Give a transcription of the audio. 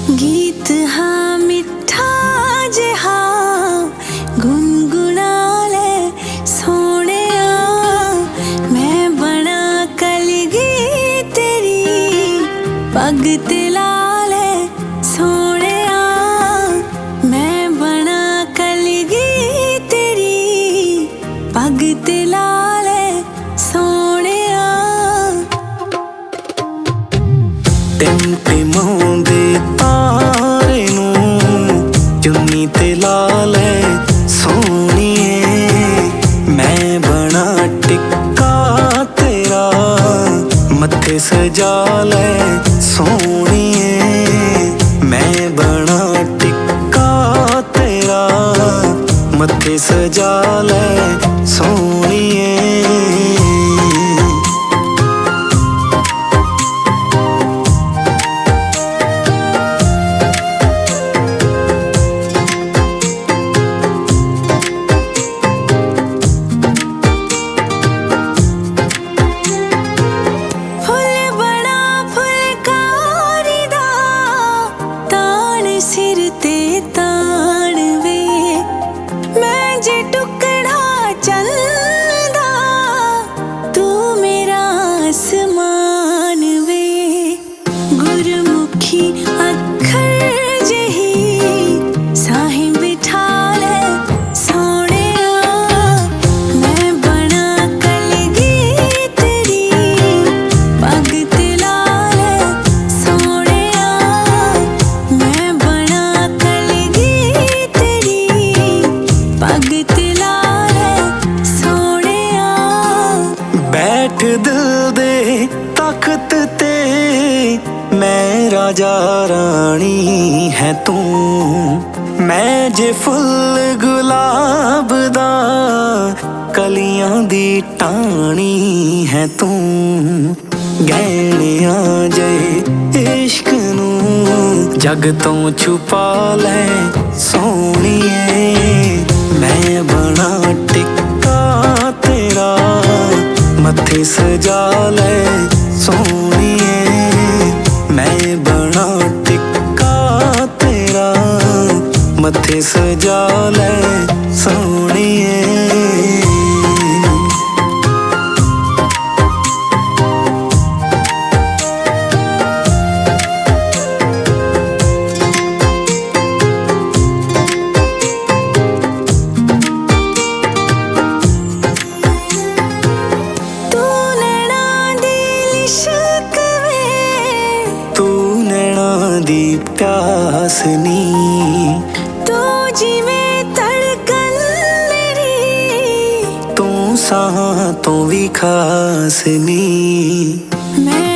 गीत हाँ मिठा जिहा गुनगुना ले सोने मैं बना कलगी तेरी पग ते ला ले सोने मैं बना कलगी तेरी पग ते ला ले सोने टिमटिमाउंदे तारे नूं चुन्नी ते ला ले सोहणीए मैं बना टिक्का तेरा मत्थे सजा ले सोहणीए मैं बना टिक्का तेरा मत्थे सजा ले सोहणीए सिर ते ताण वे मैं जे टुकड़ा चंदा तू मेरा आसमान वे गुरमुखी अखर जही साहिं बिठा ले सोने मैं बना कलगी तेरी पग ते ला ले सोने मैं पग ते ला ले सोहणिया बैठ दिल दे तख्त ते मैं राजा रानी है तू मैं जे फुल गुलाब दा कलियां दी टाणी है तू गहणियां जे इश्क नूं जग तो छुपा ले सोहणीए मैं बना टिक्का तेरा मत्थे सजा ले सोहणीए मैं बना टिक्का तेरा मत्थे सजा ले सोहणीए दी प्यास नी तू जिवें धड़कन मेरी तू साहां तो भी खास नी मैं